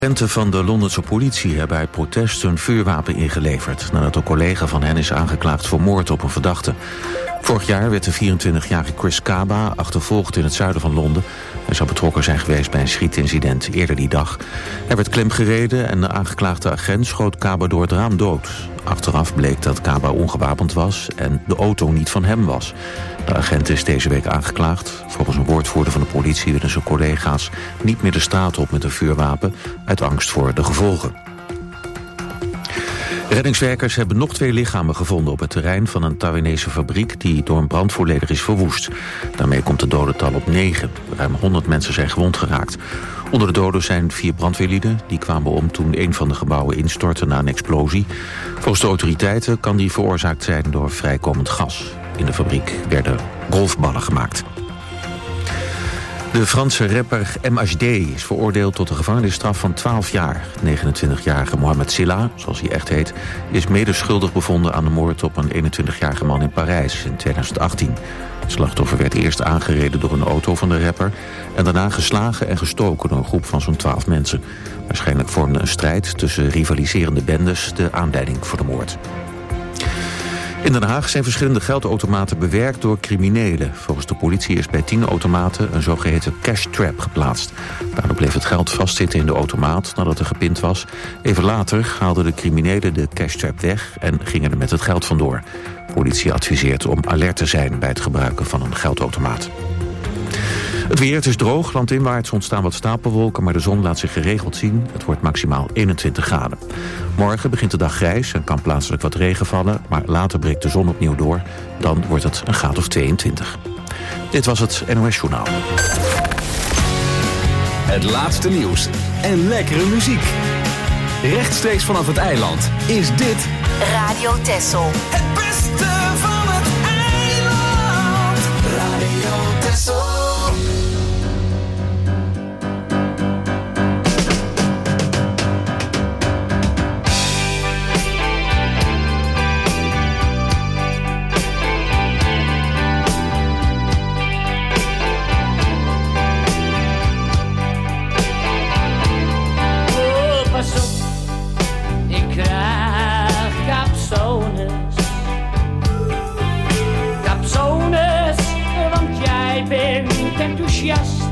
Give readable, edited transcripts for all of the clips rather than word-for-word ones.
Agenten van de Londense politie hebben uit protest een vuurwapen ingeleverd, nadat een collega van hen is aangeklaagd voor moord op een verdachte. Vorig jaar werd de 24-jarige Chris Kaba achtervolgd in het zuiden van Londen. Hij zou betrokken zijn geweest bij een schietincident eerder die dag. Hij werd klemgereden en de aangeklaagde agent schoot Kaba door het raam dood. Achteraf bleek dat Kaba ongewapend was en de auto niet van hem was. De agent is deze week aangeklaagd. Volgens een woordvoerder van de politie willen zijn collega's niet meer de straat op met een vuurwapen uit angst voor de gevolgen. Reddingswerkers hebben nog 2 lichamen gevonden op het terrein van een Taiwanese fabriek die door een brand volledig is verwoest. Daarmee komt het dodental op 9. Ruim 100 mensen zijn gewond geraakt. Onder de doden zijn 4 brandweerlieden. Die kwamen om toen een van de gebouwen instortte na een explosie. Volgens de autoriteiten kan die veroorzaakt zijn door vrijkomend gas. In de fabriek werden golfballen gemaakt. De Franse rapper MHD is veroordeeld tot een gevangenisstraf van 12 jaar. 29-jarige Mohamed Silla, zoals hij echt heet, is medeschuldig bevonden aan de moord op een 21-jarige man in Parijs in 2018. Het slachtoffer werd eerst aangereden door een auto van de rapper en daarna geslagen en gestoken door een groep van zo'n 12 mensen. Waarschijnlijk vormde een strijd tussen rivaliserende bendes de aanleiding voor de moord. In Den Haag zijn verschillende geldautomaten bewerkt door criminelen. Volgens de politie is bij 10 automaten een zogeheten cash trap geplaatst. Daardoor bleef het geld vastzitten in de automaat nadat er gepind was. Even later haalden de criminelen de cash trap weg en gingen er met het geld vandoor. De politie adviseert om alert te zijn bij het gebruiken van een geldautomaat. Het weer, het is droog, landinwaarts ontstaan wat stapelwolken, maar de zon laat zich geregeld zien. Het wordt maximaal 21 graden. Morgen begint de dag grijs en kan plaatselijk wat regen vallen, maar later breekt de zon opnieuw door. Dan wordt het een graad of 22. Dit was het NOS Journaal. Het laatste nieuws en lekkere muziek. Rechtstreeks vanaf het eiland is dit Radio Texel. Het beste van het eiland. Radio Texel. Enthousiast.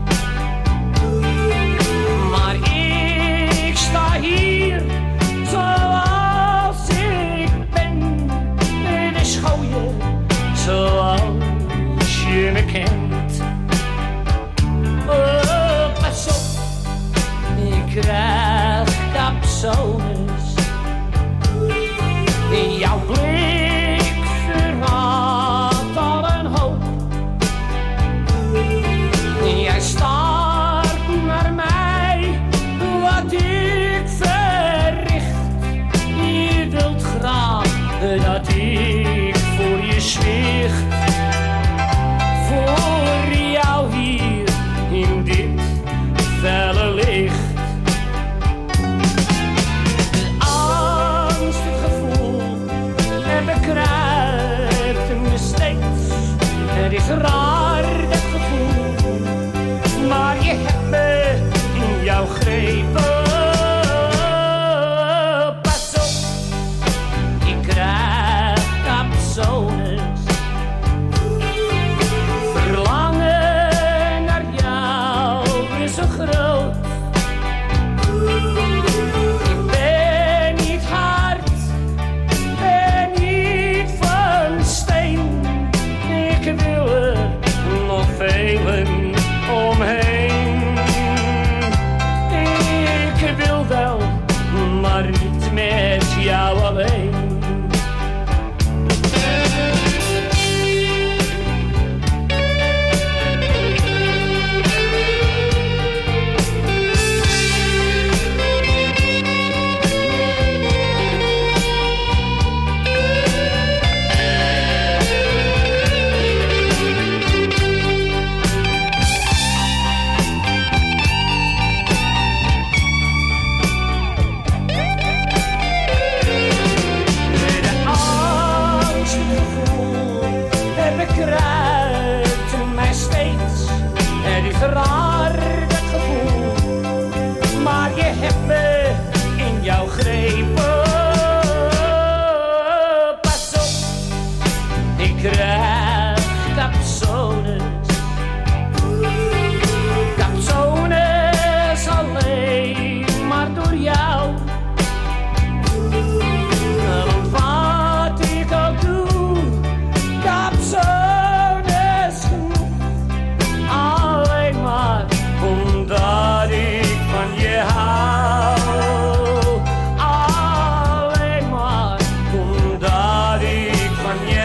Maar ik sta hier zoals ik ben. De schooien zoals je me kent. Oh, pas op, ik krijg capsones. In jouw blik verraadt al een hoop. Jij staart naar mij, wat ik verricht. Je wilt graag dat ik voor je zwicht. Voor jou hier in dit felle licht. Een angstig gevoel bekruipt me steeds. Het is raar dat gevoel, maar je hebt me in jouw greep. Pas op, ik krijg capsones. Verlangen naar jou is zo groot. Ik ben niet hard, ben niet van steen. Ik wil er nog velen omheen. Ik wil wel, maar niet met jou alleen. hebt me in jouw greep. Pas op, ik krijg capsones. Capsones alleen maar door jou. Want wat ik ook doe, capsones genoeg. Alleen maar omdat ik van je hou. Alleen maar omdat ik van je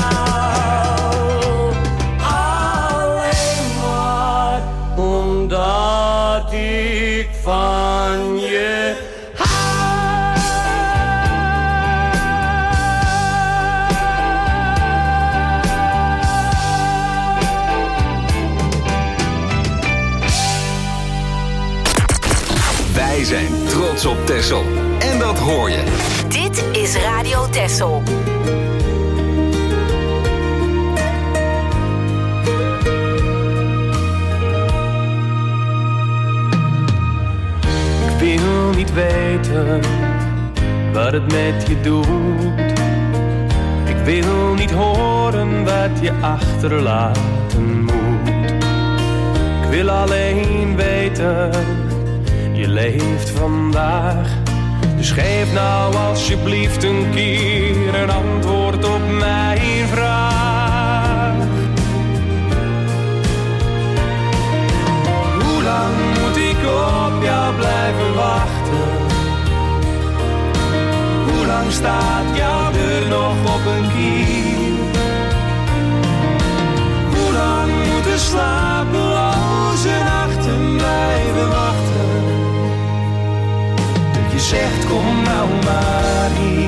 hou. Alleen maar omdat ik van je Wij zijn trots op Texel. En dat hoor je. Dit is Radio Texel. Ik wil niet weten wat het met je doet. Ik wil niet horen wat je achterlaten moet. Ik wil alleen weten, je leeft vandaag. Dus geef nou alsjeblieft een keer een antwoord op mijn vraag. Hoe lang moet ik op jou blijven wachten? Hoe lang staat jouw deur nog op een kier? Hoe lang moeten slapeloze nachten blijven wachten? Dat je zegt kom nou maar hier.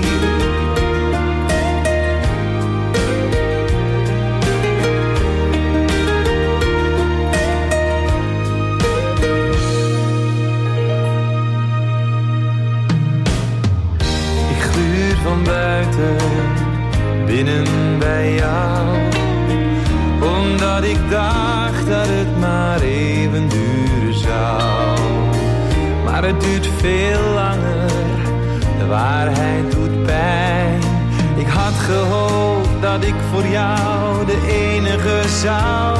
Van buiten, binnen bij jou. Omdat ik dacht dat het maar even duren zou. Maar het duurt veel langer, de waarheid doet pijn. Ik had gehoopt dat ik voor jou de enige zou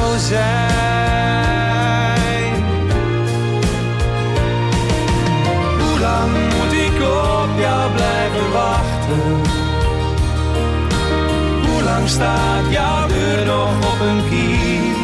zijn. Hoe lang moet ik op jou blijven wachten? Hoe lang staat jouw deur nog op een kier?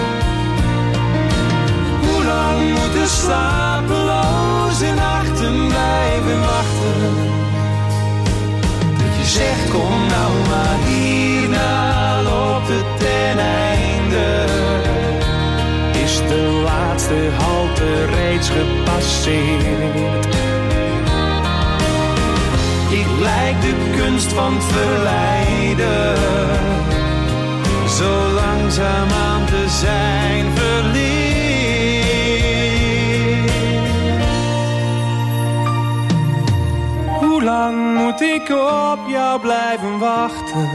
Hoe lang moeten slapeloze nachten blijven wachten? Dat je zegt kom nou maar hierna loopt het ten einde. Is de laatste halte reeds gepasseerd? Ik lijk de kunst van het verleiden, zo langzaam aan te zijn verleerd. Hoe lang moet ik op jou blijven wachten?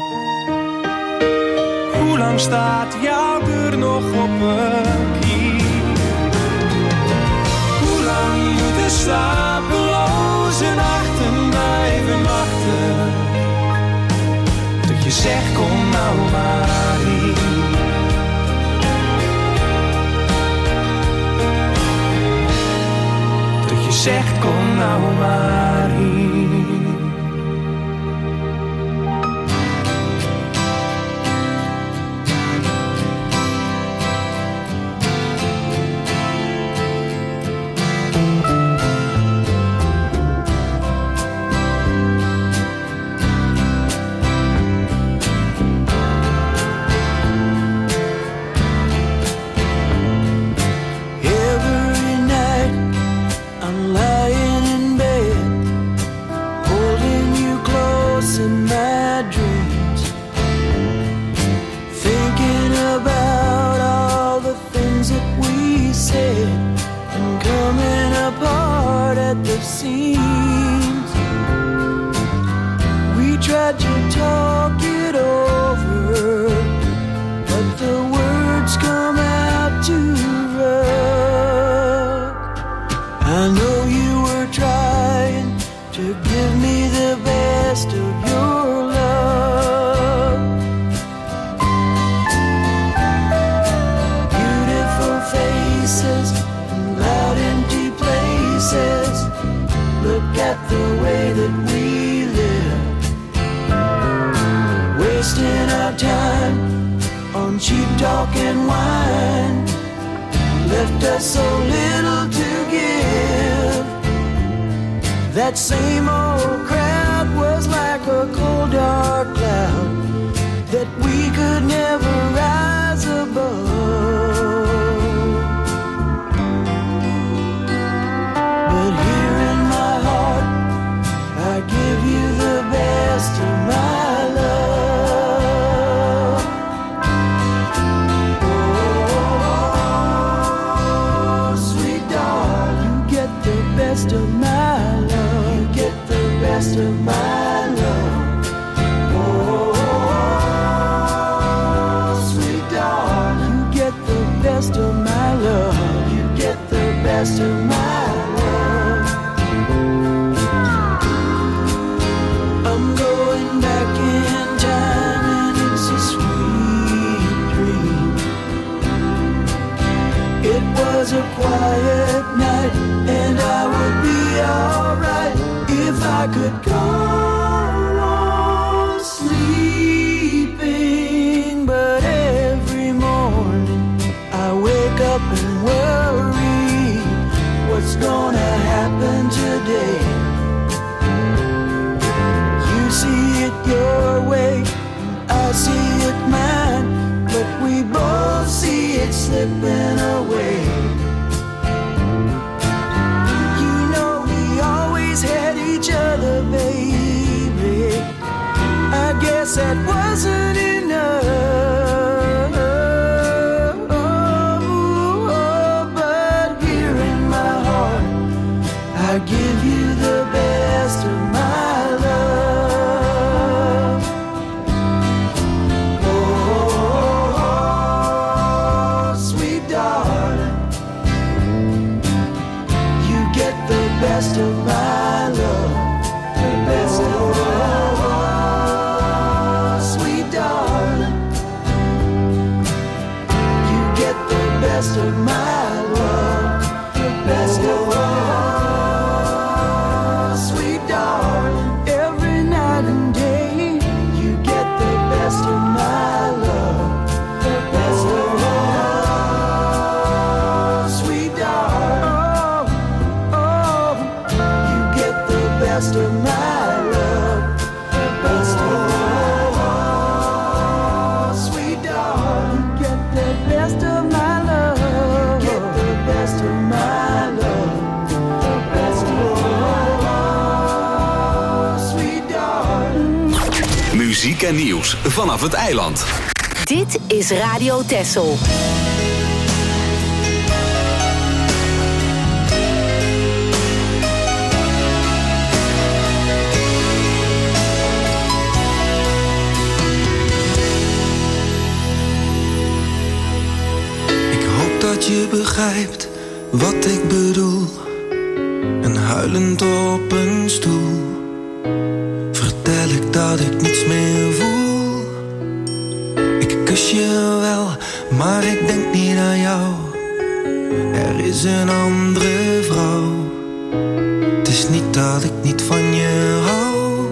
Hoe lang staat jouw deur nog op een kier? Hoe lang moeten slapeloze nachten blijven wachten? Dat je zegt kom nou maar hier. Dat je zegt kom nou maar hier. Seems we tried to talk it over, but the words come out too rough. I know you to give me the best of your love. Beautiful faces and loud empty places. Look at the way that we live, wasting our time on cheap talk and wine. Left us so little to give. That same old crowd was like a cold dark cloud that we could never rise above. But here in my heart I give you the best of my love. Oh, sweet darling, you get the best of my love. You get the best of my love. Oh, sweet darling, you get the best of my love. You get the best of my love. I'm going back in time and it's a sweet dream. It was a quiet night and I would be alright if I could go on sleeping. But every morning I wake up and worry what's gonna happen today. You see it your way, I see it mine, but we both see it slipping away. You know we always had each other, baby. I guess that wasn't enough. But here in my heart I give you the best of my love. Oh, sweet darling, you get the best of my love. The best of my love. Sweet darling, you get the best of my love. The best of my love. Sweet darling, every night and day, you get the best of my love. The best of my love. Sweet darling, oh, you get the best of my love. The best of my love. Sweet darling, you get the best of my love. You get the best of my love. The best of my love. Sweet darling. Muziek en nieuws vanaf het eiland. Dit is Radio Texel. Ik hoop dat je begrijpt wat ik bedoel. En huilend op een stoel vertel ik dat ik niets meer voel. Ik kus je wel, maar ik denk niet aan jou. Er is een andere vrouw. Het is niet dat ik niet van je hou.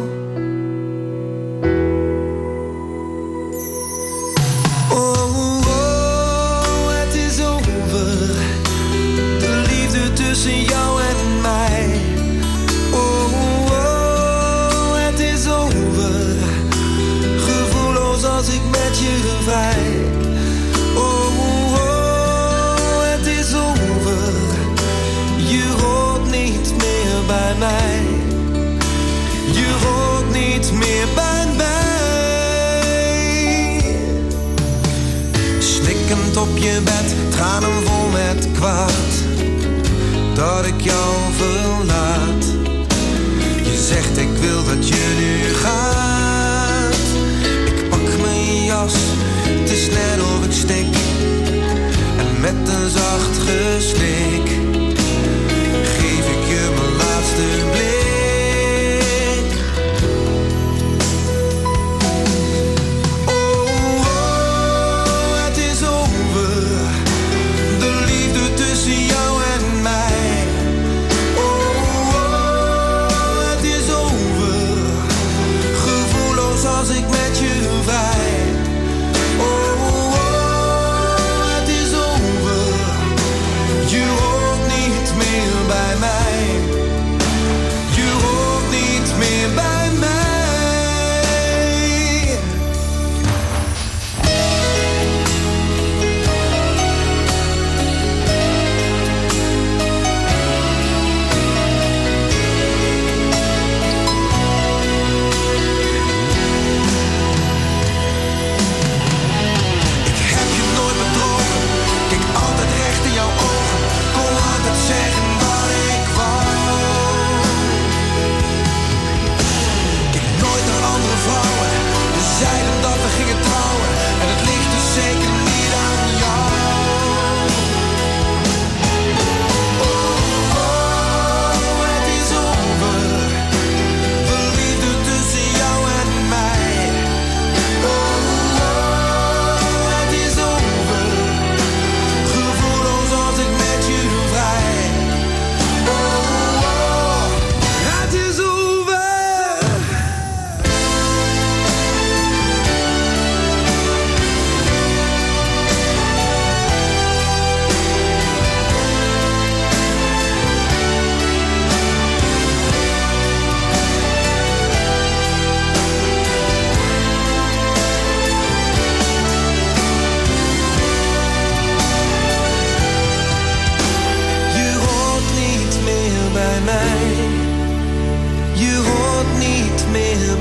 Tussen jou en mij. Oh, oh, het is over. Gevoelloos als ik met je vrij. Oh, oh, het is over. Je hoort niet meer bij mij. Je hoort niet meer bij mij. Snikkend op je bed, tranen vol met kwaad. Dat ik jou verlaat. Je zegt ik wil dat je nu gaat. Ik pak mijn jas, het is net of ik stik. En met een zacht gesnik geef ik je mijn laatste blik.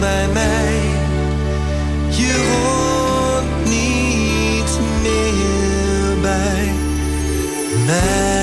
bij mij. Je hoort niet meer bij mij.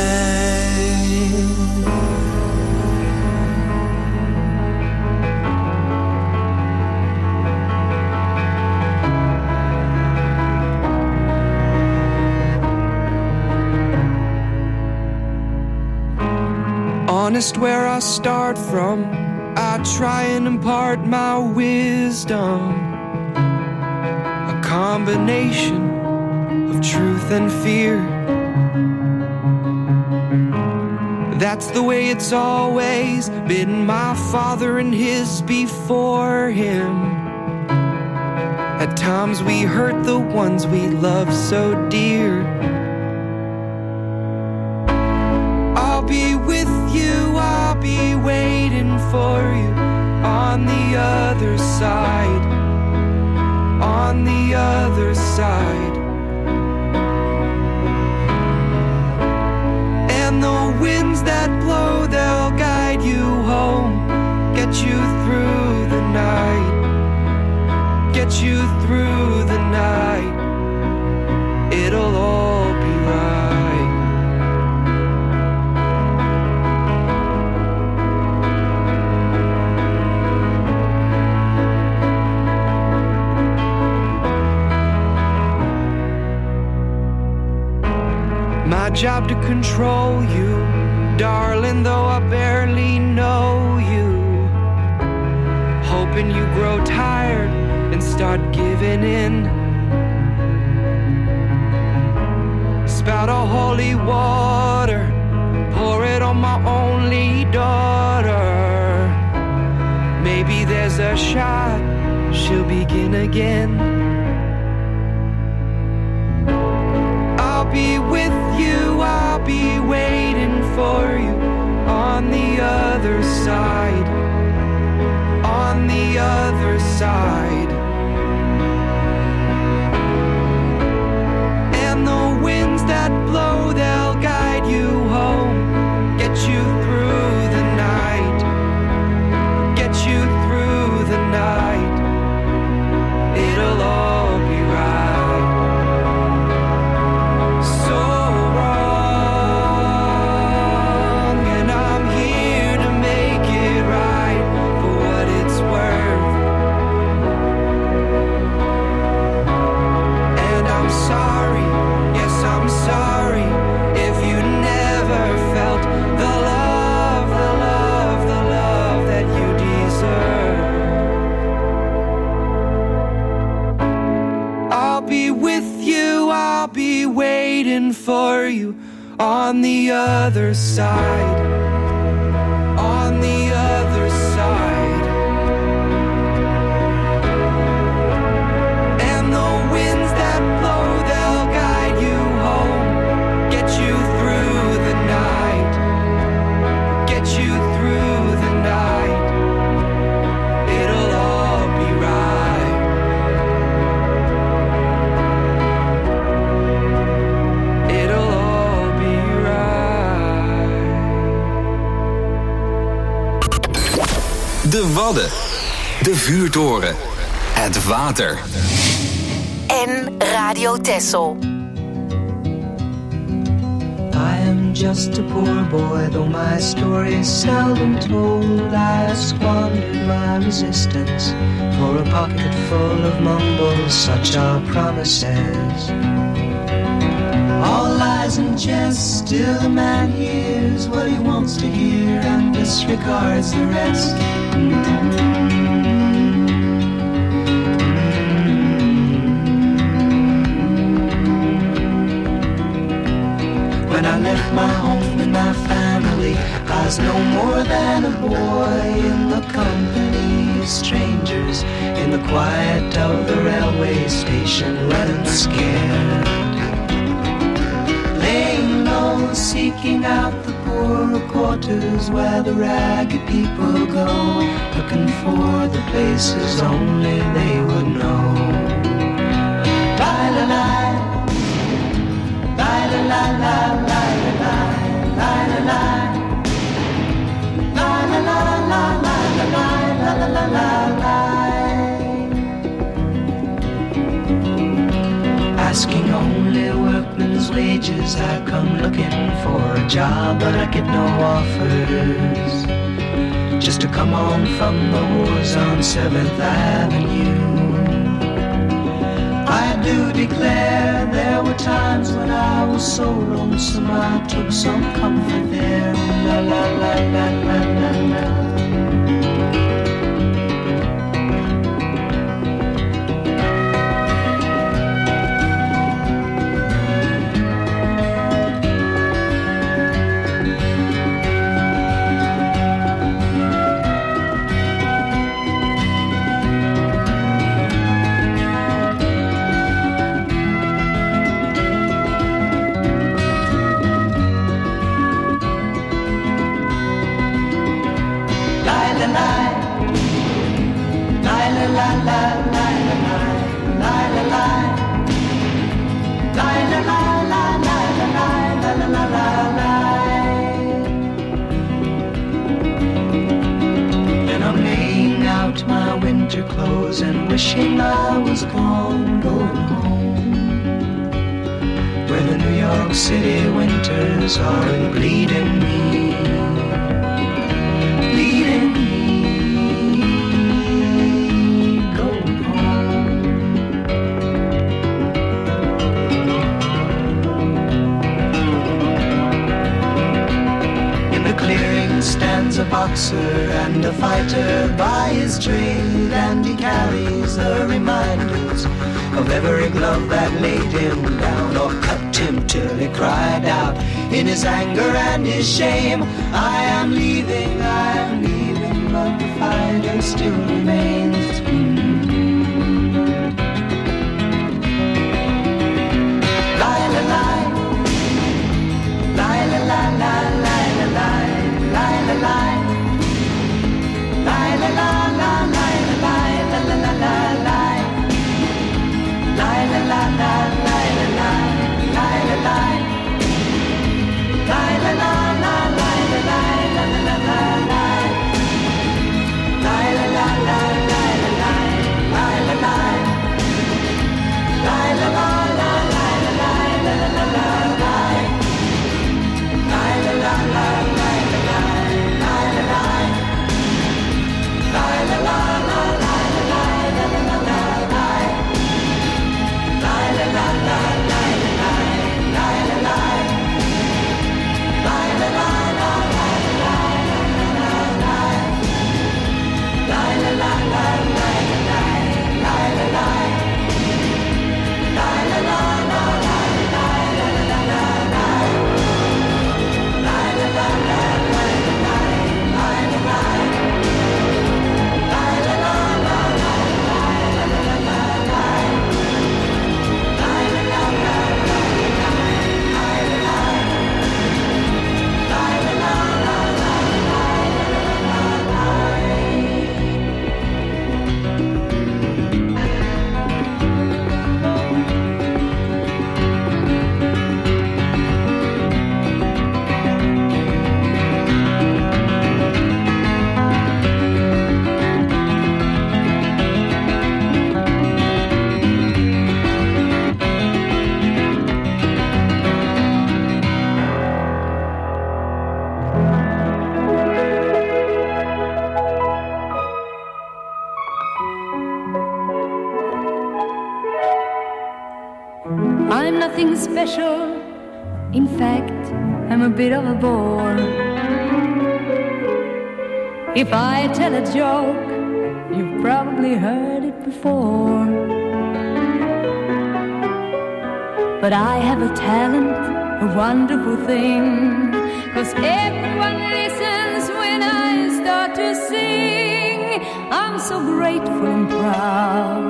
Honest where I start from, I try and impart my wisdom. A combination of truth and fear. That's the way it's always been, my father and his before him. At times we hurt the ones we love so dear. I'll be with you, I'll be waiting for you on the other side, on the other side. And the winds that blow, they'll guide you home, get you through the night, get you through the night. It'll all be right. My job to control you, darling, though I barely know you. Hoping you grow tired and start giving in. Spout a holy water, pour it on my only daughter. Maybe there's a shot she'll begin again. I'll be with you, I'll be waiting for you on the other side, on the other side. And the winds that blow, they'll guide you home, get you through the night, get you through the night. It'll all be right. For you on the other side, on the other side. And the winds that blow, they'll guide you home, get you through the night, get you through the night. It'll all be right. De Wadden, de vuurtoren, het water. En Radio Texel. I am just a poor boy, though my story is seldom told. I have squandered my resistance for a pocket full of mumbles, such are promises. All lies and jest, still a man hears what he wants to hear and disregards the rest. When I left my home and my family, I was no more than a boy in the company of strangers, in the quiet of the railway station, running scared. Laying low, seeking out the poorer quarters where the ragged people go, looking for the places only they would know. La-la-la, la-la-la-la, la-la-la, la-la-la, la-la-la, la-la-la, la-la-la, la-la-la, la-la-la. ages I come looking for a job, but I get no offers. Just to come home from the wars on 7th Avenue. I do declare there were times when I was so lonesome I took some comfort there. La la la la la la la. Clothes and wishing I was gone, going home, where the New York City winters are bleeding me, bleeding me, going home. In the clearing stands a boxer and a fighter by his trade, and he carries the reminders of every glove that laid him down or cut him till he cried out in his anger and his shame, I am leaving, but the fighter still remains. I'm nothing special. In fact, I'm a bit of a bore. If I tell a joke, you've probably heard it before. But I have a talent, a wonderful thing, 'cause everyone listens when I start to sing. I'm so grateful and proud.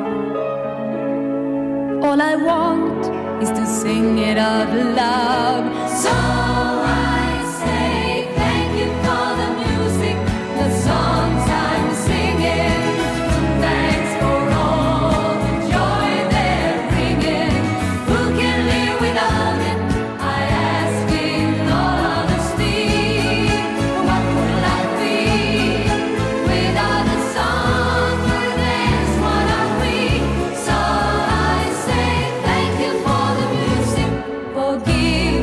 All I want is to sing it out loud. So I say thank you for the music, the songs I'm singing. Thanks for all the joy they're bringing. Who can live without it? I ask in all honesty. What would life be without the song? That's what are we. So I say thank you for the music, for giving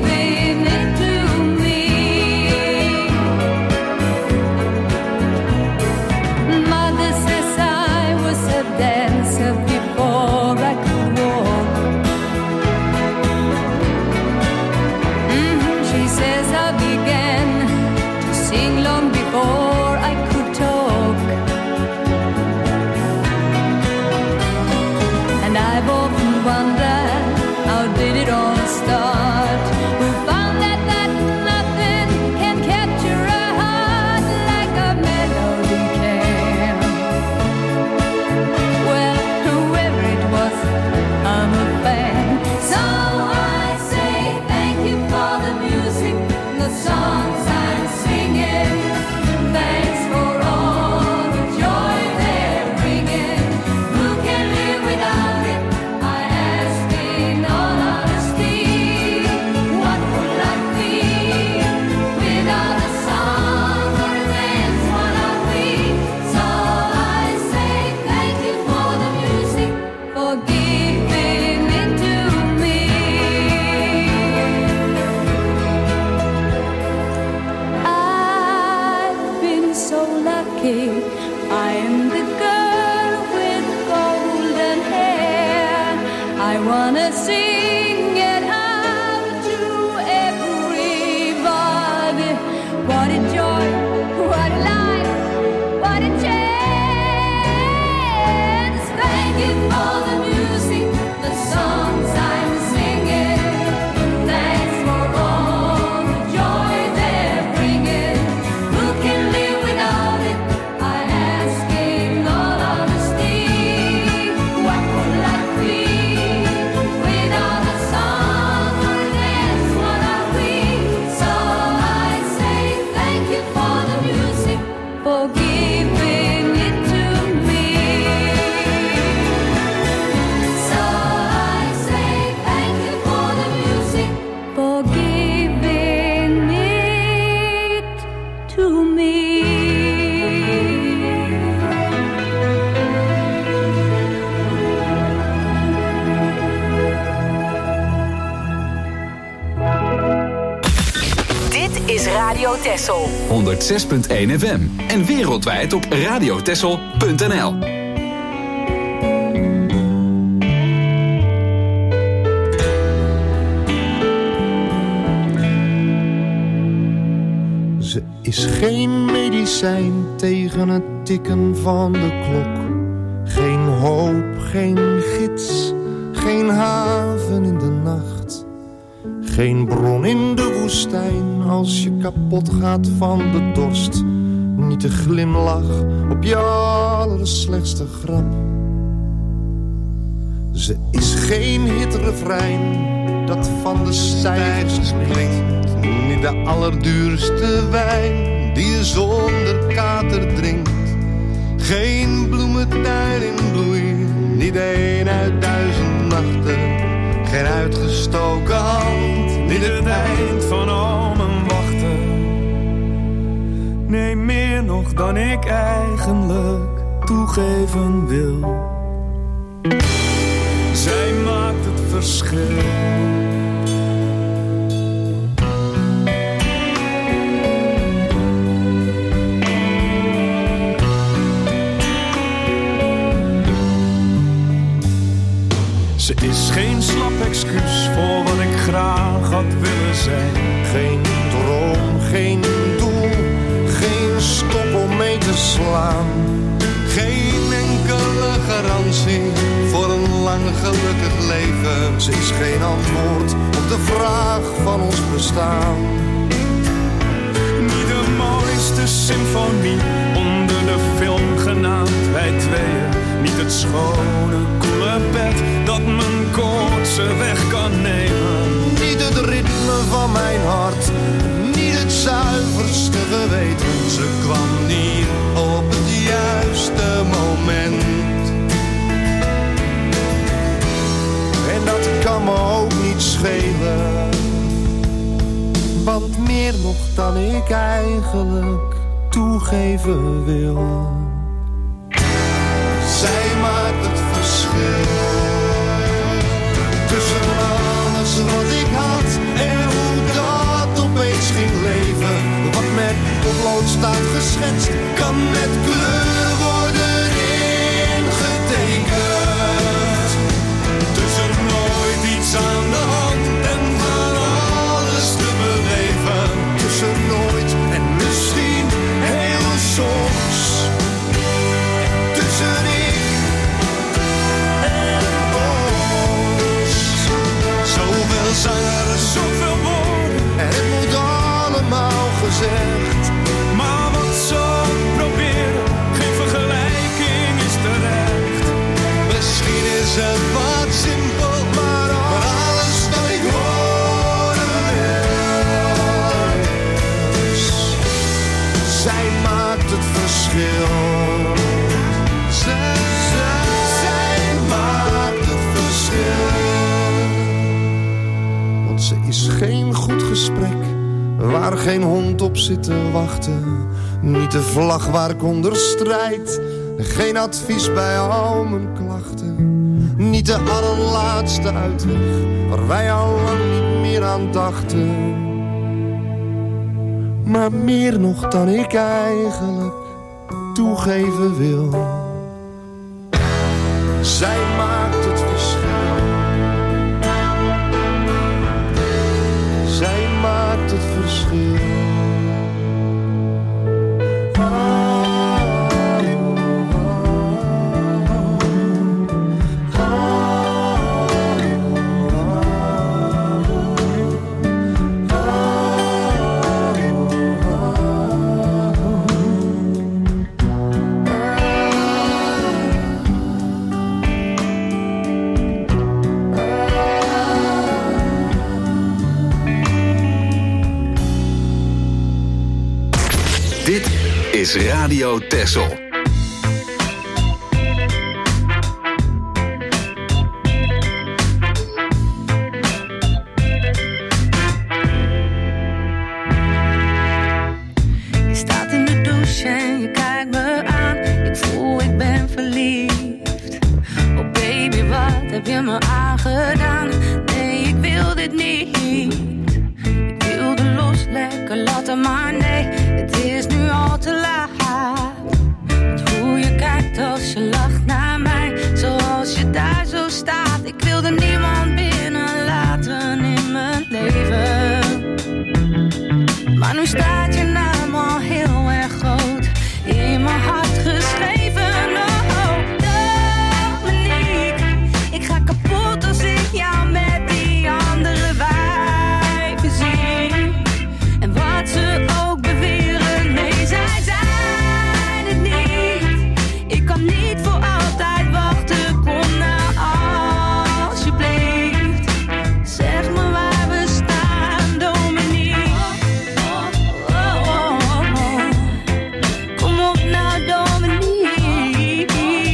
am so lucky. I am the girl with golden hair. I wanna sing it out to everybody. What a joy, what a life, what a chance. Thank you for the music, the songs I'm singing. Thanks for all the joy they're bringing. Who can live without it? I ask in all honesty. What would life be without a song or a dance? What are we? So I say thank you for the music, for giving it to me. So I say thank you for the music, for giving it to me. Dit is Radio Texel. 106.1 FM en wereldwijd op radiotexel.nl. Ze is geen medicijn tegen het tikken van de klok. Geen hoop, geen gids, geen haven in de nacht. Geen bron in de woestijn als je kapot gaat van de dorst. Niet de glimlach op je allerslechtste grap. Ze is geen hitrefrein dat van de stijgers klinkt. Niet de allerduurste wijn die je zonder kater drinkt. Geen bloementuin in bloei, niet een uit 1000 nachten. Geen uitgestoken hand, niet het eind van al mijn wachten. Nee, meer nog dan ik eigenlijk toegeven wil. Zij maakt het verschil. Ze is geen slap excuus voor wat ik graag had willen zijn. Geen droom, geen doel, geen stop om mee te slaan. Geen enkele garantie voor een lang gelukkig leven. Ze is geen antwoord op de vraag van ons bestaan. Niet de mooiste symfonie onder de film genaamd wij tweeën. Niet het schone, koele bed dat mijn koortsen weg kan nemen. Niet het ritme van mijn hart, niet het zuiverste geweten. Ze kwam niet op het juiste moment. En dat kan me ook niet schelen, want meer nog dan ik eigenlijk toegeven wil. Zij maakt het verschil tussen alles wat ik had en hoe dat opeens ging leven. Wat met potlood staat geschetst, kan met kleur worden ingetekend. Tussen nooit iets aan de hand en van alles te beleven. Tussen nooit en misschien heel soms. Tussen zangeren, zoveel woorden en het moet allemaal gezegd. Maar wat ze ook proberen, geen vergelijking is terecht. Misschien is het wat simpel, maar alles wat ik horen wil. Zij maakt het verschil. Zij maakt het verschil. Ze is geen goed gesprek waar geen hond op zit te wachten. Niet de vlag waar ik onder strijd. Geen advies bij al mijn klachten. Niet de allerlaatste uitweg waar wij al lang niet meer aan dachten. maar meer nog dan ik eigenlijk toegeven wil. Zij maakt het verschil. Zij maakt het verschil. Dit is Radio Texel. Je staat in de douche en je kijkt me aan. Ik voel, ik ben verliefd. Oh baby, wat heb je me aangedaan? Nee, ik wil dit niet. Ik wilde los, lekker laten, maar nee, het is nu al te laat. Want hoe je kijkt als je lacht naar mij, zoals je daar zo staat. Ik wilde niemand binnenlaten in mijn leven. Maar nu staat je naam al heel erg groot in mijn hart geschreven. Oh, Dominique, ik ga kapot als ik jou met die andere wijven zie. En wat ze ook beweren, nee, zij zijn het niet. Ik kan niet voor altijd wachten, kom nou alsjeblieft. Zeg me waar we staan, Dominique. Kom op nou, Dominique.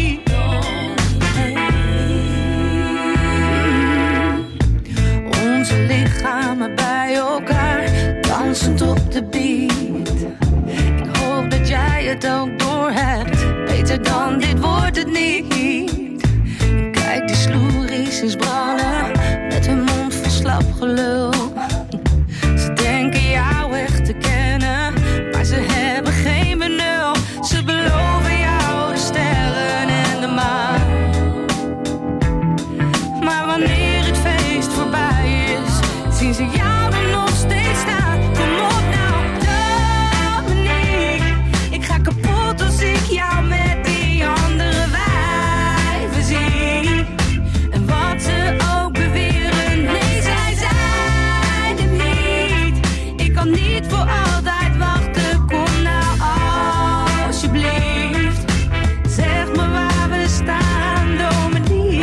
Onze lichamen bij elkaar, dansend op de beat. Ik hoop dat jij het ook doorhebt. Beter dan dit wordt het niet. Kijk, die sloeries is brallen met hun mond vol slap gelul. Ze denken jou echt te kennen, maar ze hebben geen benul. Ze beloven jou de sterren en de maan. Maar wanneer het feest voorbij is, zien ze jou er nog steeds staan. Kom op nou, Dominique. Ik ga kapot als ik jou met die andere wijven zie. En wat ze ook beweren, nee, zij zijn het niet. Ik kan niet voor altijd wachten, kom nou alsjeblieft. Zeg me waar we staan, Dominique.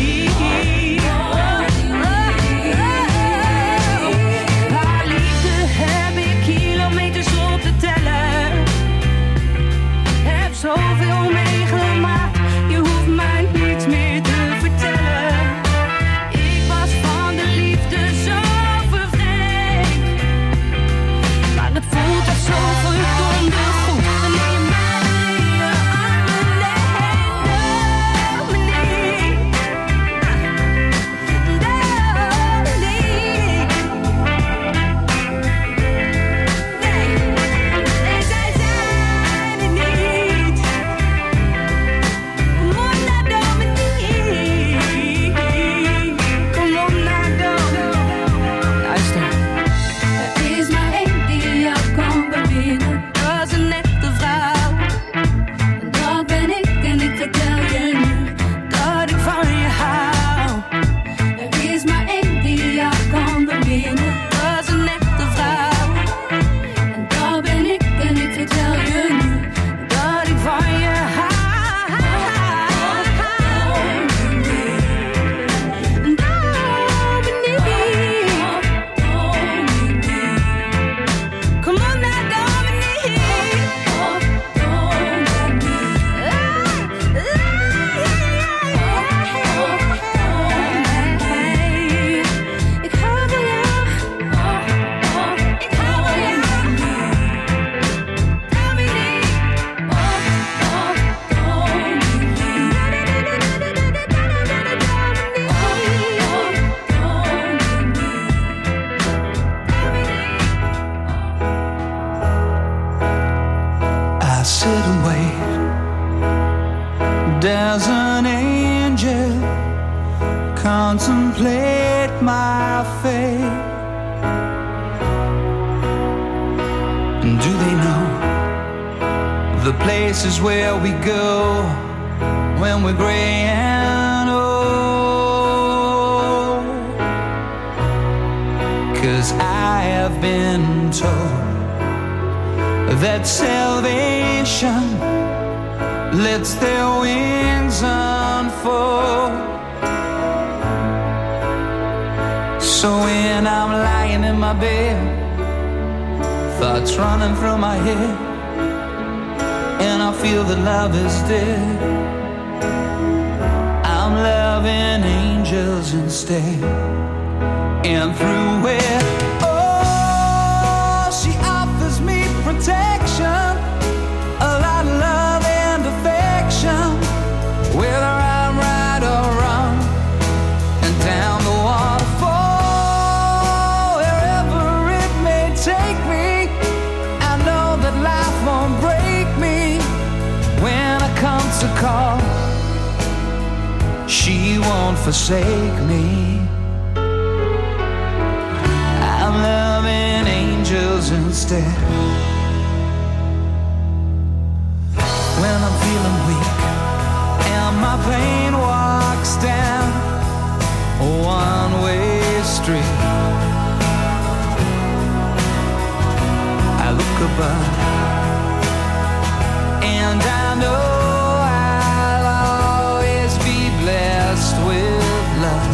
Haar liefde heb ik kilometers op te tellen. Heb zoveel meegemaakt, je hoeft mij niets meer te vertellen. Ik was van de liefde zo vervreemd, maar het voelt als zo verdomde goed. Wanneer je mij in je armen neemt, Dominique. Nee, zij zijn het niet. sit and wait. Does an angel contemplate my fate? And do they know the places where we go when we're gray and old? 'Cause I have been told that salvation lets their wings unfold. So when I'm lying in my bed, thoughts running through my head, and I feel that love is dead, I'm loving angels instead. And through it, oh, she offers me protection, a lot of love and affection, whether I'm right or wrong, and down the waterfall, wherever it may take me, I know that life won't break me when I come to call. She won't forsake me. I'm loving angels instead. When I'm feeling weak and my pain walks down a one-way street, I look above and I know I'll always be blessed with love.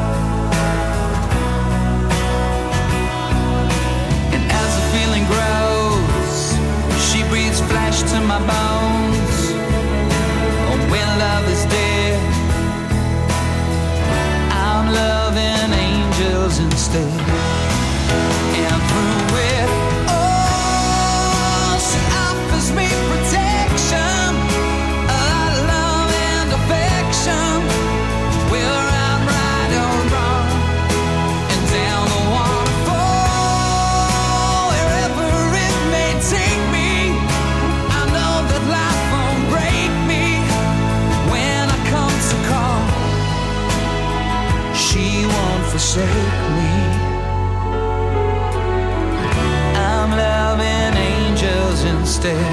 And as the feeling grows, she breathes flesh to my bones. Oh, when love is dead, I'm loving angels instead. And through it, oh, she offers me protection, a lot of love and affection, whether I'm right or wrong, and down the waterfall, wherever it may take me, I know that life won't break me when I come to call. She won't forsake me. I'm loving angels instead.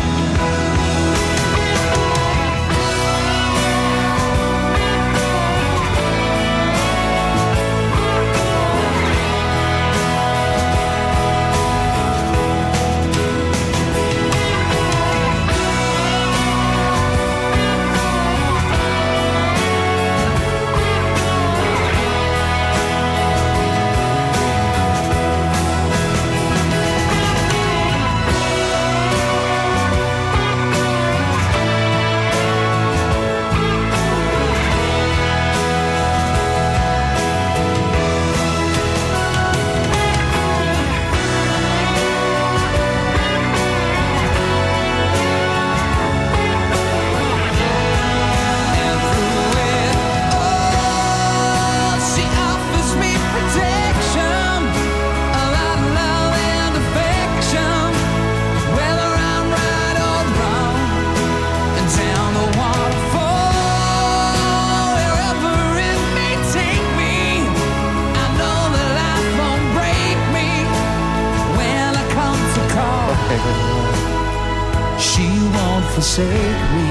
Forsake me.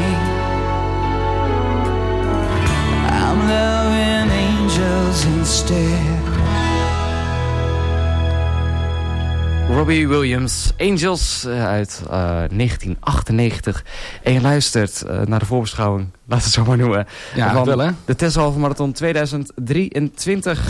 I'm loving angels instead. Robbie Williams, Angels uit 1998. En je luistert naar de voorbeschouwing, laat het zo maar noemen. Ja, van wel hè. De Texel Halve Marathon 2023.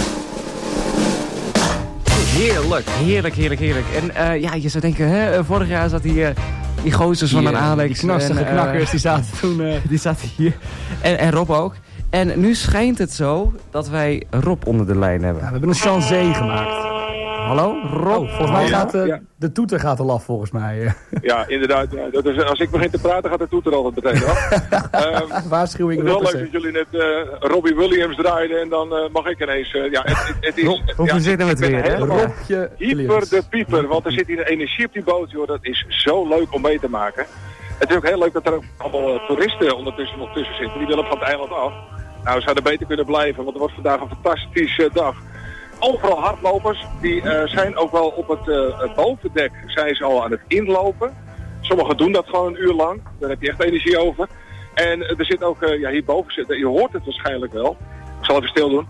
Heerlijk, heerlijk, heerlijk, heerlijk. En ja, je zou denken, hè, vorig jaar zat hier die gozers van een Alex. Die knastige knakkers, die zaten toen... Die zaten hier. En Rob ook. En nu schijnt het zo dat wij Rob onder de lijn hebben. Ja, we hebben een chancé gemaakt. Hallo, Rob? Volgens mij gaat de toeter gaat al af, volgens mij. Ja, inderdaad. Dat is, als ik begin te praten, gaat de toeter altijd meteen af. Waarschuwing. Het is wel leuk dat jullie net Robbie Williams draaiden en dan mag ik ineens... het is, hoe zitten we het weer, hè? Robje hyper de pieper, want er zit hier een energie op die boot, joh. Dat is zo leuk om mee te maken. Het is ook heel leuk dat er ook allemaal toeristen ondertussen nog tussen zitten. Die willen van het eiland af. Nou, we zouden beter kunnen blijven, want het wordt vandaag een fantastische dag. Overal hardlopers, die zijn ook wel op het bovendek zijn ze al aan het inlopen. Sommigen doen dat gewoon een uur lang, daar heb je echt energie over. En er zit ook, hierboven zit, je hoort het waarschijnlijk wel. Ik zal even stil doen.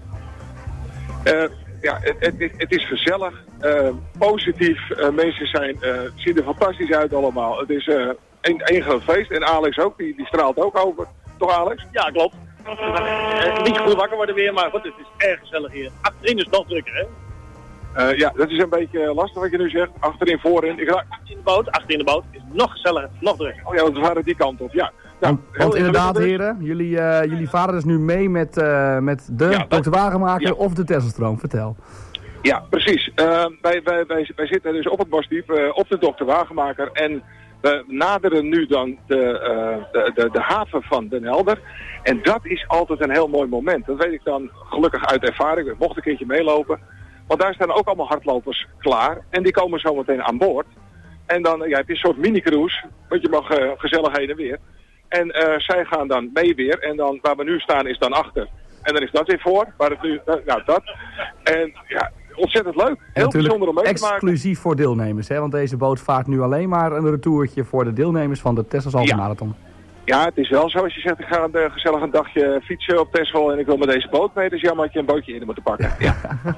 Het is gezellig, positief, mensen zien er fantastisch uit allemaal. Het is één groot feest en Alex ook, die straalt ook over. Toch Alex? Ja, klopt. Niet goed wakker worden weer, maar goed, het is erg gezellig hier. Achterin is het nog drukker, hè? Dat is een beetje lastig wat je nu zegt. Achterin, voorin. Achterin de boot is nog gezelliger, nog drukker. Oh ja, want we waren die kant op, ja. Nou, want inderdaad, heren, jullie varen dus nu mee met de Dr. Wagenmaker of de Tesselstroom. Vertel. Ja, precies. Wij zitten dus op het Bosdiep, op de Dr. Wagenmaker. En we naderen nu dan de haven van Den Helder. En dat is altijd een heel mooi moment. Dat weet ik dan gelukkig uit ervaring. Ik mocht een keertje meelopen. Want daar staan ook allemaal hardlopers klaar. En die komen zo meteen aan boord. En dan heb je een soort mini-cruise. Want je mag gezellig heen en weer. En zij gaan dan mee weer. En dan waar we nu staan is dan achter. En dan is dat weer voor. Waar het nu, dat. En ja, ontzettend leuk. Heel bijzonder om mee te maken. Exclusief voor deelnemers. Hè? Want deze boot vaart nu alleen maar een retourtje voor de deelnemers van de Texels Halve Marathon. Ja, het is wel zo. Als je zegt, ik ga gezellig een dagje fietsen op Texel en ik wil met deze boot mee. Dus jammer dat je een bootje in moet pakken. Ja.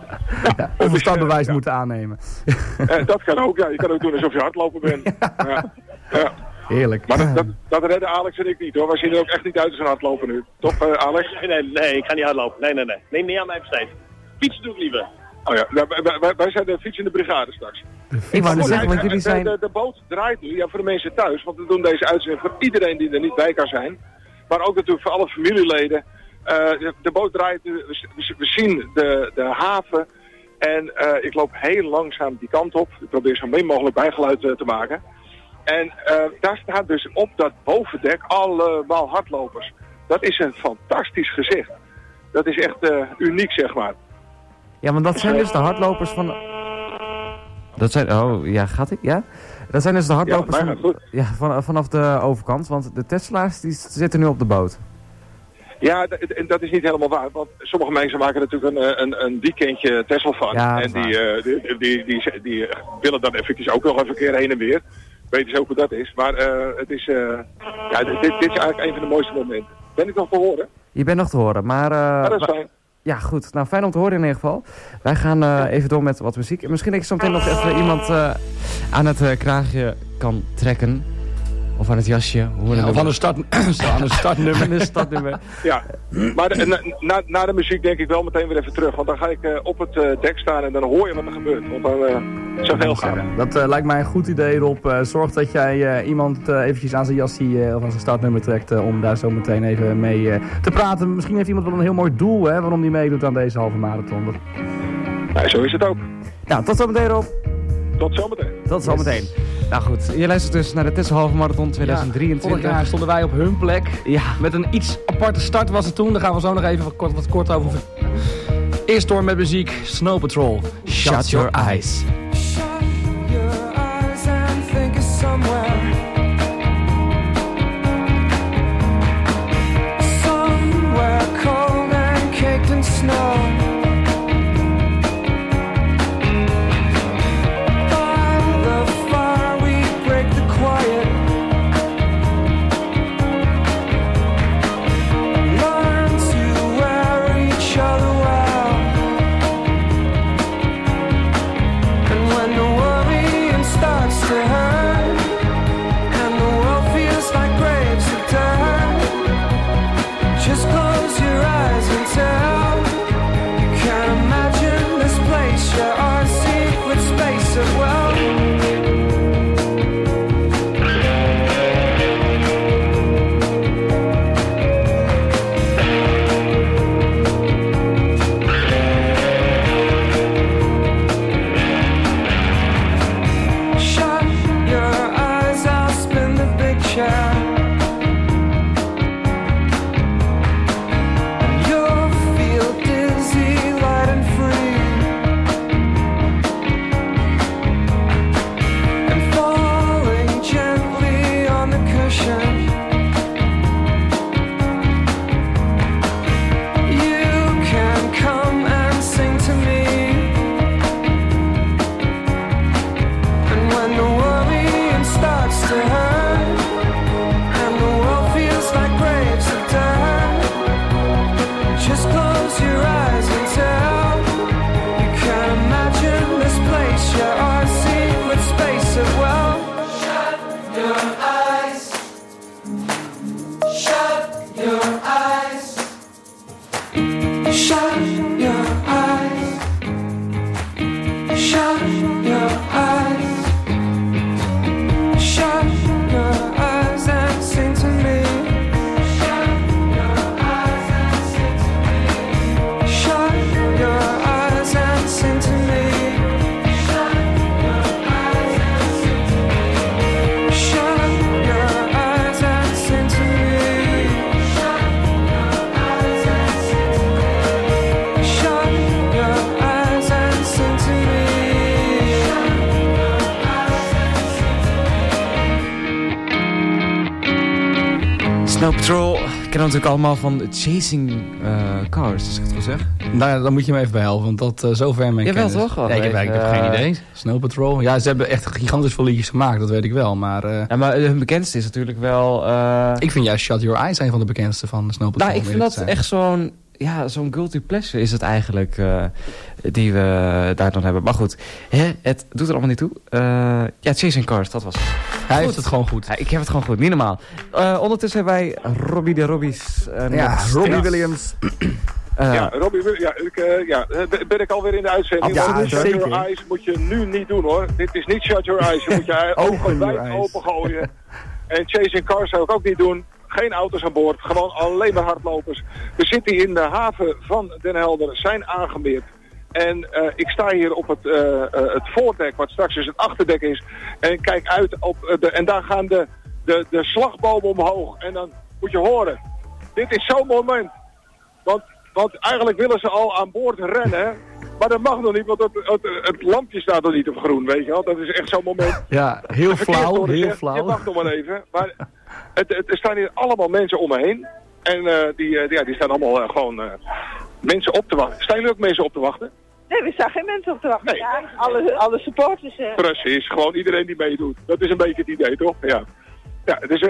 Of een startbewijs moeten aannemen. Dat kan ook, ja. Je kan ook doen alsof je hardloper bent. Ja. Heerlijk. Maar dat redden Alex en ik niet, hoor. Wij zien er ook echt niet uit als een hardloper nu. Toch, Alex? Nee, ik ga niet hardlopen. Nee, niet aan mij besteed. Fietsen doe ik liever. Oh ja, wij zijn de fietsende brigade straks. Ik wou net zeggen, want jullie zijn... De boot draait nu, voor de mensen thuis, want we doen deze uitzending voor iedereen die er niet bij kan zijn. Maar ook natuurlijk voor alle familieleden. De boot draait nu, we zien de haven en ik loop heel langzaam die kant op. Ik probeer zo min mogelijk bijgeluid te maken. En daar staat dus op dat bovendek allemaal hardlopers. Dat is een fantastisch gezicht. Dat is echt uniek, zeg maar. Ja, want dat zijn dus de hardlopers van... Dat zijn... Oh, ja, gaat ik? Ja? Dat zijn dus de hardlopers vanaf de overkant. Want de Tesla's die zitten nu op de boot. Ja, dat is niet helemaal waar. Want sommige mensen maken natuurlijk een weekendje Tesla van. Ja, en die willen dan eventjes ook nog even een keer heen en weer. Weten ze ook hoe dat is. Maar het is... dit is eigenlijk een van de mooiste momenten. Ben ik nog te horen? Je bent nog te horen, maar... dat is fijn. Ja, goed. Nou, fijn om te horen in ieder geval. Wij gaan even door met wat muziek. Misschien dat ik zo meteen nog even iemand aan het kraagje kan trekken. Of aan het jasje. Of aan een startnummer. Ja, maar na de muziek denk ik wel meteen weer even terug. Want dan ga ik op het dek staan en dan hoor je wat er gebeurt. Want dan zou heel gaan. Dat lijkt mij een goed idee, Rob. Zorg dat jij iemand eventjes aan zijn jasje of aan zijn startnummer trekt. Om daar zo meteen even mee te praten. Misschien heeft iemand wel een heel mooi doel, hè, waarom die meedoet aan deze halve marathon. Ja, zo is het ook. Nou, tot zometeen, Rob. Tot zometeen. Tot zometeen. Nou goed, je luistert dus naar de Texel Halve Marathon 2023. Vorig jaar stonden wij op hun plek. Ja. Met een iets aparte start was het toen. Daar gaan we zo nog even wat kort over. Eerst door met muziek. Snow Patrol. Shut your eyes. Shut your eyes and think of somewhere. Somewhere cold and caked in snow. On the ocean. You can come and sing to me. And when the worrying starts to hurt, and the world feels like graves of dirt, just close your eyes and tell. You can imagine this place, you're our secret space of well. Shut your eyes. Shut your eyes. Shut your eyes. Shut your eyes. Shut your eyes and sing to me. Shut your eyes and sing to me. Shut your eyes and sing to me. Shut your eyes and sing to me. Shut your eyes and sing to me. Shut your eyes and sing to me. Shut your eyes and sing to me. Snow Patrol kennen we natuurlijk allemaal van Chasing Cars, als ik het goed zeg. Nou ja, dan moet je me even bij helpen, want dat zover mijn Jawel, kennis. toch? Ja, ik heb geen idee. Snow Patrol. Ja, ze hebben echt gigantisch veel liedjes gemaakt, dat weet ik wel. Maar, ja, maar hun bekendste is natuurlijk wel... Ik vind juist Shut Your Eyes een van de bekendste van Snow Patrol. Nou, ik vind dat echt zo'n... Ja, zo'n guilty pleasure is het eigenlijk die we daar dan hebben. Maar goed, het doet er allemaal niet toe. Ja, Chasing Cars, dat was het. Hij heeft het gewoon goed. Ja, ik heb het gewoon goed, niet normaal. Ondertussen hebben wij Robbie de Robbies. Robbie Williams. Ja, Robbie ben ik alweer in de uitzending. Ja, Shut Your Eyes moet je nu niet doen hoor. Dit is niet Shut Your Eyes. Je moet je ogen wijd open gooien. En Chasing Cars zou ik ook niet doen. Geen auto's aan boord, gewoon alleen maar hardlopers. We zitten hier in de haven van Den Helder, zijn aangemeerd. En ik sta hier op het voordek, wat straks dus het achterdek is. En kijk uit op en daar gaan de slagbomen omhoog. En dan moet je horen, dit is zo'n moment. Want eigenlijk willen ze al aan boord rennen. Maar dat mag nog niet, want het lampje staat nog niet op groen, weet je wel. Dat is echt zo'n moment. Ja, heel flauw, heel flauw. Je wacht nog maar even. Maar er staan hier allemaal mensen om me heen. En die staan allemaal gewoon mensen op te wachten. Staan jullie ook mensen op te wachten? Nee, we staan geen mensen op te wachten. Nee. Ja, alle supporters. Precies, gewoon iedereen die meedoet. Dat is een beetje het idee, toch? Ja. Ja, dus,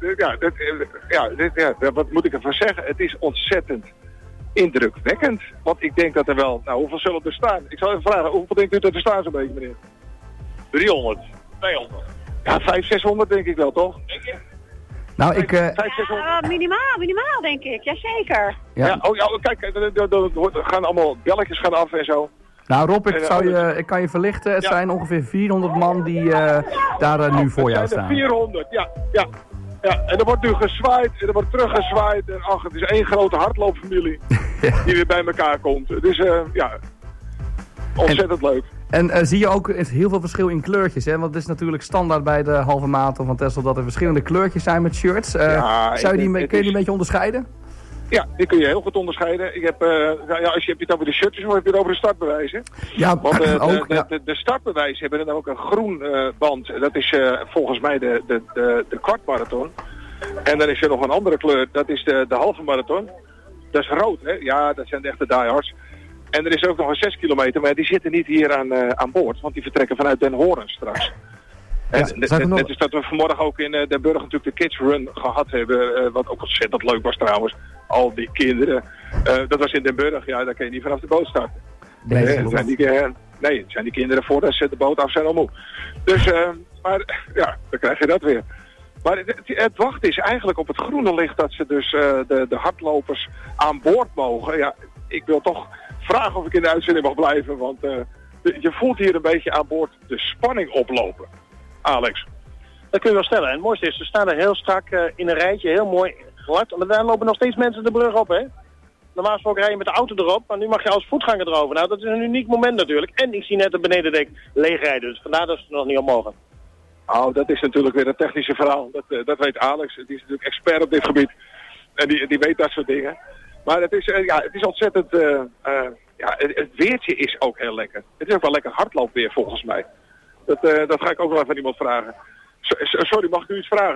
wat moet ik ervan zeggen? Het is ontzettend indrukwekkend. Want ik denk dat er wel... Nou, hoeveel zullen er staan? Ik zal even vragen, hoeveel denkt u dat er staan zo'n beetje, meneer? 300, 200. Ja, 500, 600 denk ik wel, toch? Nou, ik... 500, 600. Minimaal denk ik, jazeker. Ja, kijk, er gaan allemaal belletjes gaan af en zo. Nou Rob, ik kan je verlichten, het zijn ongeveer 400 man die daar nu voor jou staan. 400, ja. En er wordt nu gezwaaid en er wordt teruggezwaaid. En ach, het is één grote hardloopfamilie die weer bij elkaar komt. Dus ontzettend leuk. En zie je ook heel veel verschil in kleurtjes, hè? Want het is natuurlijk standaard bij de halve marathon van Texel dat er verschillende kleurtjes zijn met shirts. Kun je die een beetje onderscheiden? Ja, die kun je heel goed onderscheiden. Ik heb, als je het over de shirtjes of heb je het over de startbewijzen? Ja, want ook. De startbewijzen hebben dan ook een groen band. Dat is volgens mij de kwartmarathon. En dan is er nog een andere kleur, dat is de halve marathon. Dat is rood, hè? Ja, dat zijn de echte diehards. En er is ook nog een 6 kilometer, maar die zitten niet hier aan boord. Want die vertrekken vanuit Den Hoorn straks. En net is dat we vanmorgen ook in Den Burg natuurlijk de Kids Run gehad hebben. Wat ook ontzettend leuk was trouwens. Al die kinderen. Dat was in Den Burg. Ja, daar kun je niet vanaf de boot starten. Nee, het zijn die kinderen voordat ze de boot af zijn al moe. Dus, maar ja, dan krijg je dat weer. Maar het wachten is eigenlijk op het groene licht dat ze dus de hardlopers aan boord mogen. Ja, ik wil toch vragen of ik in de uitzending mag blijven. Want je voelt hier een beetje aan boord de spanning oplopen. Alex. Dat kun je wel stellen. En het mooiste is, ze staan er heel strak in een rijtje, heel mooi glad. Maar daar lopen nog steeds mensen de brug op, hè? Normaal gesproken rij je met de auto erop, maar nu mag je als voetganger erover. Nou, dat is een uniek moment natuurlijk. En ik zie net het benedendek leeg rijden, dus vandaar dat ze er nog niet op mogen. Oh, dat is natuurlijk weer een technische verhaal. Dat weet Alex. Die is natuurlijk expert op dit gebied. En die weet dat soort dingen. Maar het is ontzettend... het weertje is ook heel lekker. Het is ook wel lekker hardloopweer volgens mij. Dat ga ik ook wel even aan iemand vragen. Sorry, mag ik u iets vragen?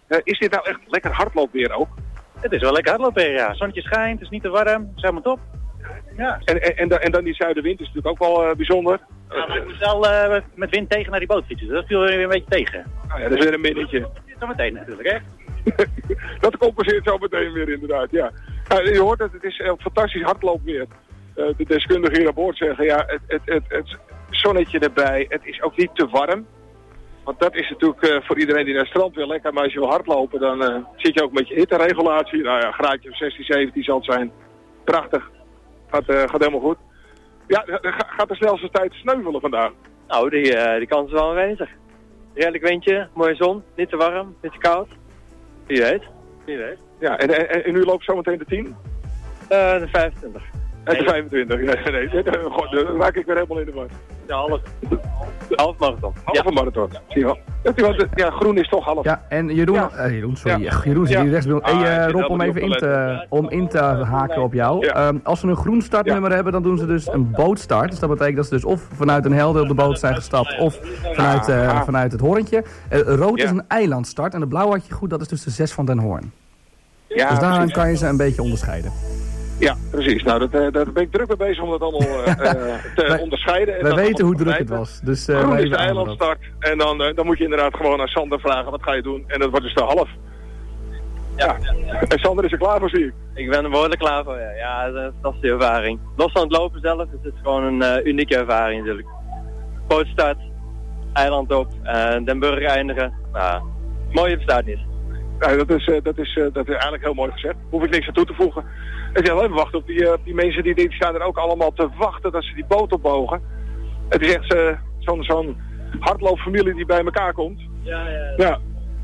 Is dit nou echt lekker hardloopweer ook? Het is wel lekker hardlopen, ja. Zonnetje schijnt, het is niet te warm, het is helemaal top. Ja. En dan die zuidenwind is natuurlijk ook wel bijzonder. Ja, maar ik moest wel met wind tegen naar die boot fietsen, dus dat viel weer een beetje tegen. Nou ja, dat is weer een minnetje. Zo meteen natuurlijk, hè? Dat compenseert zo meteen weer inderdaad, ja. Je hoort het is fantastisch hardloopweer. De deskundigen hier aan boord zeggen, ja, het zonnetje erbij, het is ook niet te warm. Want dat is natuurlijk voor iedereen die naar het strand wil lekker, maar als je wil hardlopen dan zit je ook met je hitteregulatie. Nou ja, graadje of 16, 17 zal het zijn. Prachtig. Gaat helemaal goed. Ja, gaat de snelste tijd sneuvelen vandaag? Nou, die kans is wel aanwezig. Redelijk windje, mooie zon, niet te warm, niet te koud. Wie weet. Ja, en u loopt zometeen de 10? De 25. En de 25, nee, dan raak ik weer helemaal in de war. Ja, half marathon. Halve marathon, zie je wel. Ja, groen is toch half. Ja, en Jeroen, Jeroen zit hier rechts bij ons. Rob, om in te haken op jou. Ja. Als ze een groen startnummer hebben, dan doen ze dus een bootstart. Dus dat betekent dat ze dus of vanuit een helder op de boot zijn gestapt, of vanuit het horentje. Rood is een eilandstart en de blauw had je goed, dat is dus de 6 van Den Hoorn. Ja, dus daaraan kan je ze een beetje onderscheiden. Ja, precies. Nou, daar ben ik druk mee bezig om dat allemaal te onderscheiden. Wij weten hoe druk het was. Dus, groen is de eilandstart. En dan moet je inderdaad gewoon aan Sander vragen, wat ga je doen? En dat wordt dus de half. Ja. En Sander is er klaar voor, zie ik. Ik ben er behoorlijk klaar voor, ja. Ja, dat is een fantastische ervaring. Los van het lopen zelf is het gewoon een unieke ervaring natuurlijk. Bootstart, eiland op, Den Burg eindigen. Nou, mooie bestaat niet. Ja, dat is eigenlijk heel mooi gezegd. Hoef ik niks aan toe te voegen. En we wachten op die mensen die staan er ook allemaal te wachten dat ze die boot opbogen. Het is echt zo'n hardloopfamilie die bij elkaar komt. Ja.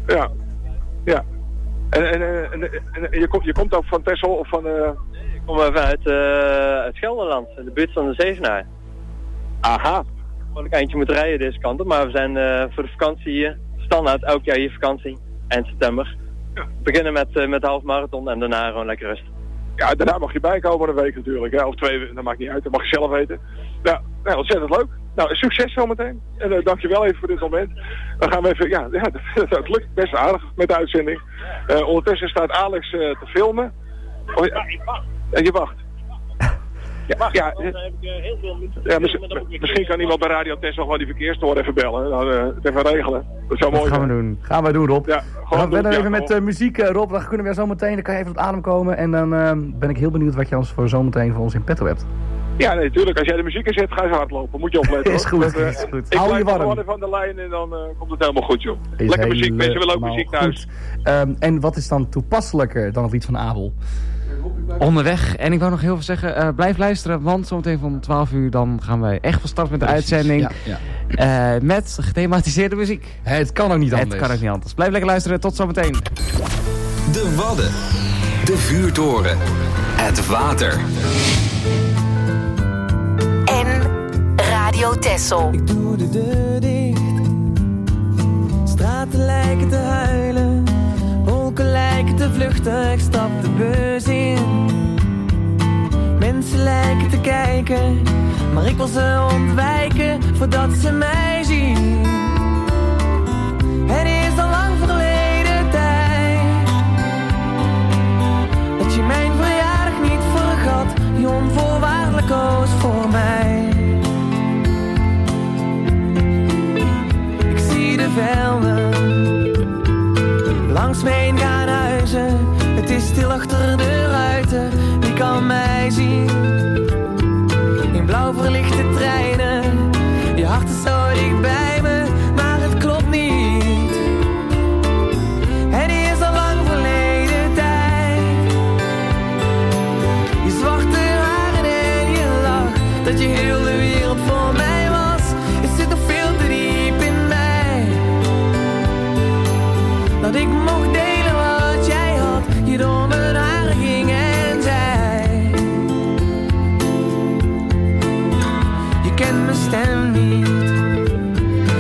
En je komt ook van Texel of van... Ik kom vanuit het Gelderland, in de buurt van de Zevenaar. Aha. Ik een eindje moeten rijden deze kant op, maar we zijn voor de vakantie hier, standaard elk jaar hier vakantie, eind september. Ja. We beginnen met de half marathon en daarna gewoon lekker rust. Ja, daarna mag je bijkomen een week natuurlijk, ja, of 2 weken, dat maakt niet uit, dat mag je zelf weten. Ja, ontzettend leuk. Nou, succes zometeen. En dankjewel even voor dit moment. Dan gaan we even, dat lukt best aardig met de uitzending. Ondertussen staat Alex te filmen. Oh, ja. En je wacht. Misschien kan iemand bij Radio Texel gewoon die verkeerstoren even bellen. Dan het even regelen. Dat zou mooi zijn. Gaan we doen, Rob. Ja, we verder even met muziek, Rob. Dan kunnen we zometeen, dan kan je even op adem komen. En dan ben ik heel benieuwd wat je voor zometeen voor ons in petto hebt. Ja, nee, tuurlijk. Als jij de muziek inzet, ga je hardlopen. Moet je opletten. Is goed, is goed. Ik hou je warm. gewoon even aan de lijn en dan komt het helemaal goed, joh. Lekker muziek, mensen willen ook muziek thuis. En wat is dan toepasselijker dan het lied van Abel? Onderweg. En ik wou nog heel veel zeggen, blijf luisteren, want zometeen van 12 uur dan gaan wij echt van start met de uitzending. Ja. Met gethematiseerde muziek. Het kan ook niet anders. Blijf lekker luisteren, tot zometeen. De Wadden. De vuurtoren. Het water. En Radio Texel. Ik doe de deur dicht. Straten lijken te huilen. Wolken lijken te vluchten, ik stap de bus in. Mensen lijken te kijken, maar ik wil ze ontwijken voordat ze mij zien. Het is al lang verleden tijd dat je mijn verjaardag niet vergat, die onvoorwaardelijk koos voor mij. Ik zie de velden langs me heen gaan huizen, het is stil achter de ruiten, wie kan mij zien? In blauw verlichte treinen, je hart is zo dicht bij me, maar het klopt niet. Het is al lang verleden tijd. Je zwarte haren en je lach, dat je heel de wereld voor mij was, het zit nog veel te diep in mij. Dat ik mocht delen wat jij had, je door mijn haren ging en zei. Je kent mijn stem niet,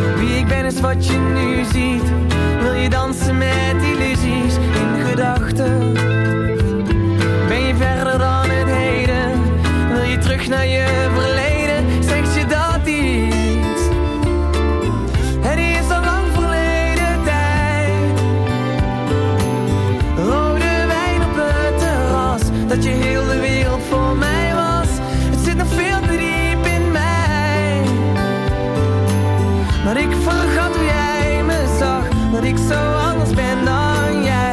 dat je heel de wereld voor mij was. Het zit nog veel te diep in mij. Maar ik vergat hoe jij me zag, dat ik zo anders ben dan jij.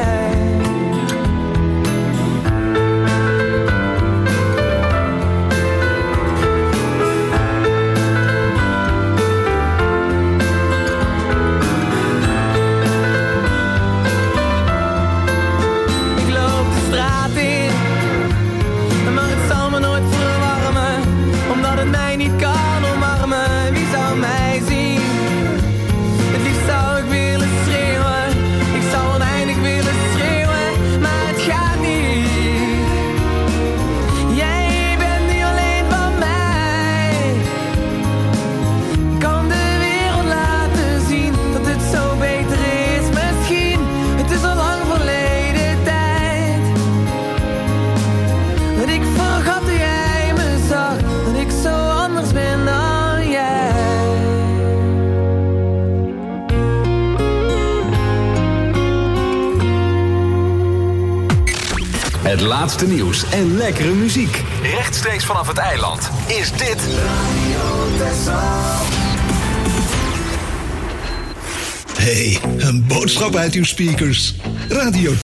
Het laatste nieuws en lekkere muziek. Rechtstreeks vanaf het eiland is dit Radio Texel. Hey, een boodschap uit uw speakers. Radio